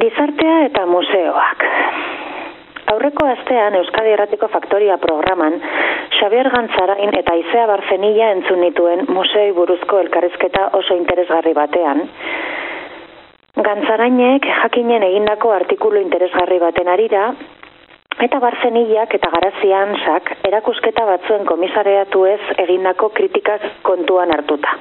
Gizartea eta museoak. Aurreko astean Euskadi Irratiko Faktoria programan Xabier Gantzarain eta Aizea Barzenilla entzun nituen museoi buruzko elkarrizketa oso interesgarri batean. Gantzarainek jakinen egindako artikulu interesgarri baten arira, eta Barzenillak eta Garaziansak erakusketa batzuen komisariatuez egindako kritikak kontuan hartuta.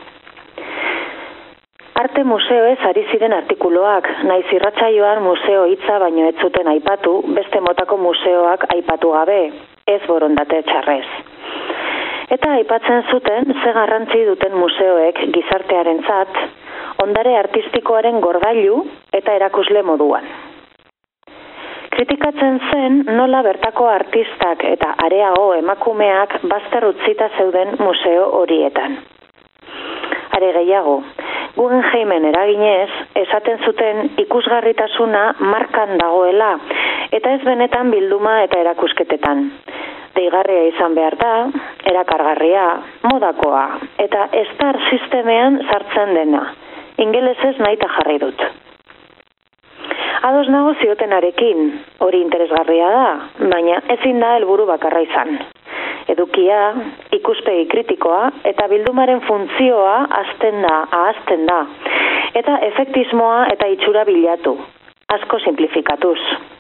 Arte museoez ari ziren artikuloak, naiz irratsaioan museo hitza baino ez zuten aipatu, beste motako museoak aipatu gabe, ez borondate txarrez. Eta aipatzen zuten ze garrantzi duten museoek gizartearentzat, ondare artistikoaren gordailu eta erakusle moduan. Kritikatzen zen nola bertako artistak eta areago emakumeak bazter utzita zeuden museo horietan. Are gehiago, Guggenheimen eraginez, esaten zuten ikusgarritasuna markan dagoela, eta ez benetan bilduma eta erakusketetan. Deigarria izan behar da, erakargarria, modakoa, eta star sistemean sartzen dena. Ingelesez nahita jarri dut. Ados nago ziotenarekin, hori interesgarria da, baina ezin da helburu bakarra izan. Edukia, ikuspegi kritikoa eta bildumaren funtzioa ahazten da, eta efektismoa eta itxura bilatu, asko simplifikatuz.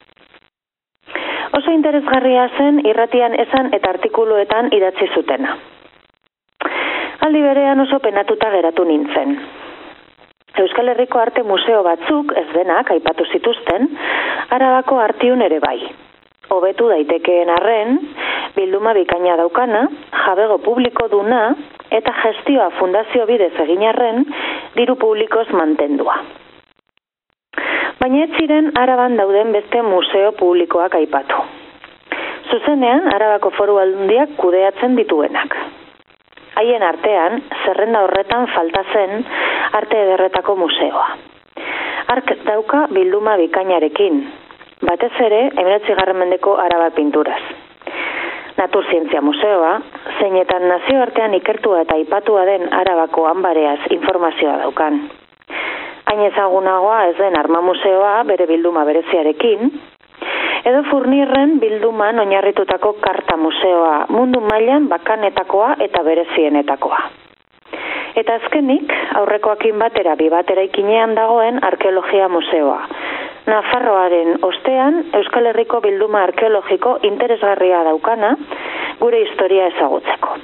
Oso interesgarria zen irratian esan eta artikuluetan idatzi zutena. Aldi berean oso penatuta geratu nintzen. Euskal Herriko arte museo batzuk, ez denak, aipatu zituzten, Arabako Artiun ere bai. Hobetu daitekeen arren, bilduma bikaina daukana, jabego publiko duna, eta gestioa fundazio bidez egin arren, diru publikoz mantendua. Baina ez ziren Araban dauden beste museo publikoak aipatu. Zuzenean, Arabako Foru Aldundiak kudeatzen dituenak. Haien artean, zerrenda horretan falta zen Arte Ederretako museoa. Hark dauka bilduma bikainarekin, batez ere 19. mendeko Araba pinturaz. Naturzientzia museoa, zeinetan nazioartean ikertua eta aipatua den Arabako Anbareaz informazioa daukan. Hain ezagunagoa ez den Arma museoa bere bilduma bereziarekin, edo Furnirren bilduman oinarritutako Karta museoa, mundu mailan bakanetakoa eta berezienetakoa. Eta azkenik, aurrekoakin batera bibatera dagoen Arkeologia museoa. Nafarroaren ostean, Euskal Herriko bilduma arkeologiko interesgarria daukana, gure historia ezagutzeko.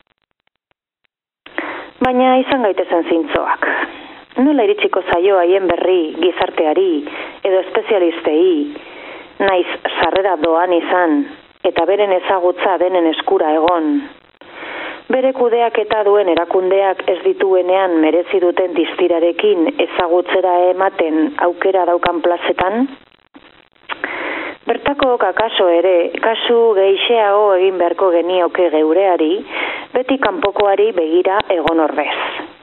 Baina izan gaitezen zintzoak. Nola iritsiko zaio haien berri, gizarteari, edo espezialistei, naiz sarrera doan izan, eta beren ezagutza denen eskura egon. Bere kudeaketa duen erakundeak ez dituenean merezi duten distirarekin ezagutzera ematen aukera daukan plazetan? Bertako kakaso ere, kasu gehixeago egin beharko genioke geureari, beti kanpokoari begira egon ordez.